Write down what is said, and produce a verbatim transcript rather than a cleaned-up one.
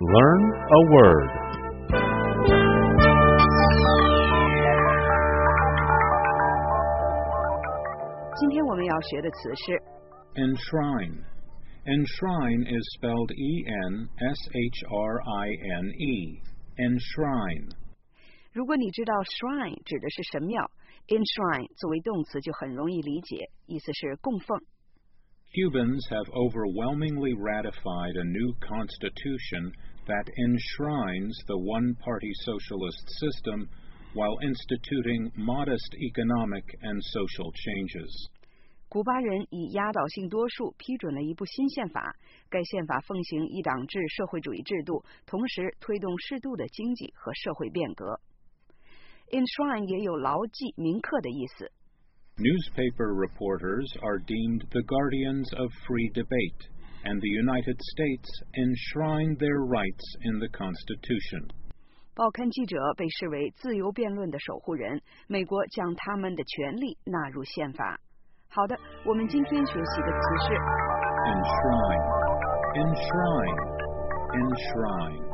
Learn a word. Enshrine. Enshrine is spelled E N S H R I N E. Enshrine. 如果你知道 shrine 指的是神庙 ，enshrine 作为动词就很容易理解，意思是供奉。 Cubans have overwhelmingly ratified a new constitution that enshrines the one-party socialist system while instituting modest economic and social changes. 古巴人以压倒性多数批准了一部新宪法，该宪法奉行一党制社会主义制度，同时推动适度的经济和社会变革。Enshrine 也有牢记铭刻的意思。 Newspaper reporters are deemed the guardians of free debate, and the United States enshrined their rights in the Constitution. 报刊记者被视为自由辩论的守护人，美国将他们的权利纳入宪法。好的，我们今天学习的词是 Enshrine, enshrine, enshrine.